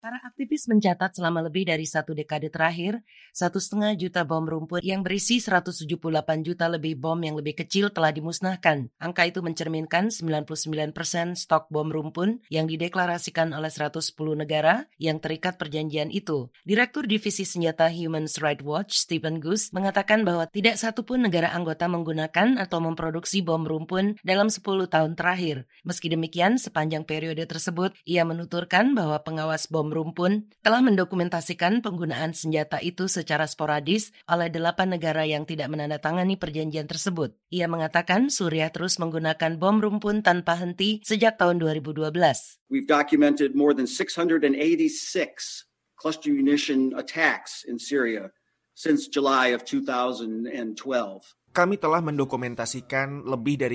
Para aktivis mencatat selama lebih dari 1 dekade terakhir, 1,5 juta bom rumpun yang berisi 178 juta lebih bom yang lebih kecil telah dimusnahkan. Angka itu mencerminkan 99% stok bom rumpun yang dideklarasikan oleh 110 negara yang terikat perjanjian itu. Direktur Divisi Senjata Human Rights Watch, Stephen Goose, mengatakan bahwa tidak satupun negara anggota menggunakan atau memproduksi bom rumpun dalam 10 tahun terakhir. Meski demikian, sepanjang periode tersebut, ia menuturkan bahwa pengawas bom rumpun telah mendokumentasikan penggunaan senjata itu secara sporadis oleh 8 negara yang tidak menandatangani perjanjian tersebut. Ia mengatakan Suriah terus menggunakan bom rumpun tanpa henti sejak tahun 2012. We've documented more than 686 cluster munition attacks in Syria since July of 2012. Kami telah mendokumentasikan lebih dari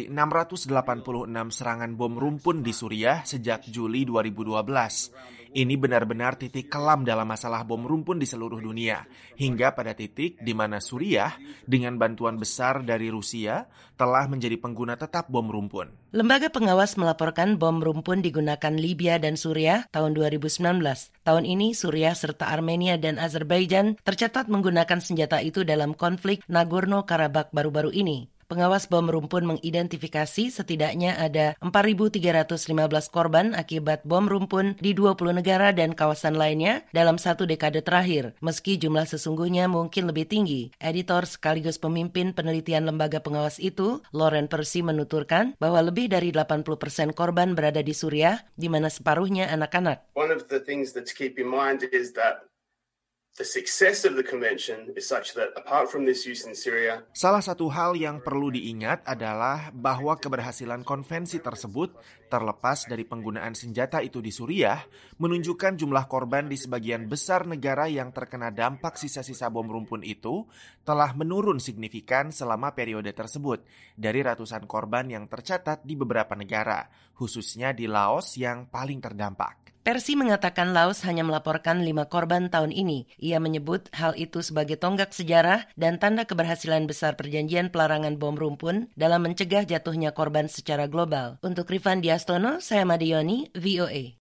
686 serangan bom rumpun di Suriah sejak Juli 2012. Ini benar-benar titik kelam dalam masalah bom rumpun di seluruh dunia, hingga pada titik di mana Suriah, dengan bantuan besar dari Rusia, telah menjadi pengguna tetap bom rumpun. Lembaga pengawas melaporkan bom rumpun digunakan Libya dan Suriah tahun 2019. Tahun ini, Suriah serta Armenia dan Azerbaijan tercatat menggunakan senjata itu dalam konflik Nagorno-Karabakh baru-baru ini. Pengawas bom rumpun mengidentifikasi setidaknya ada 4.315 korban akibat bom rumpun di 20 negara dan kawasan lainnya dalam 1 dekade terakhir. Meski jumlah sesungguhnya mungkin lebih tinggi, editor sekaligus pemimpin penelitian lembaga pengawas itu, Lauren Percy, menuturkan bahwa lebih dari 80% korban berada di Suriah, di mana separuhnya anak-anak. One of the things to keep in mind is that the success of the convention is such that apart from this use in Syria, salah satu hal yang perlu diingat adalah bahwa keberhasilan konvensi tersebut, terlepas dari penggunaan senjata itu di Suriah, menunjukkan jumlah korban di sebagian besar negara yang terkena dampak sisa-sisa bom rumpun itu telah menurun signifikan selama periode tersebut dari ratusan korban yang tercatat di beberapa negara, khususnya di Laos yang paling terdampak. Percy mengatakan Laos hanya melaporkan 5 korban tahun ini. Ia menyebut hal itu sebagai tonggak sejarah dan tanda keberhasilan besar perjanjian pelarangan bom rumpun dalam mencegah jatuhnya korban secara global. Untuk Rifan Diastono, saya Madioni, VOA.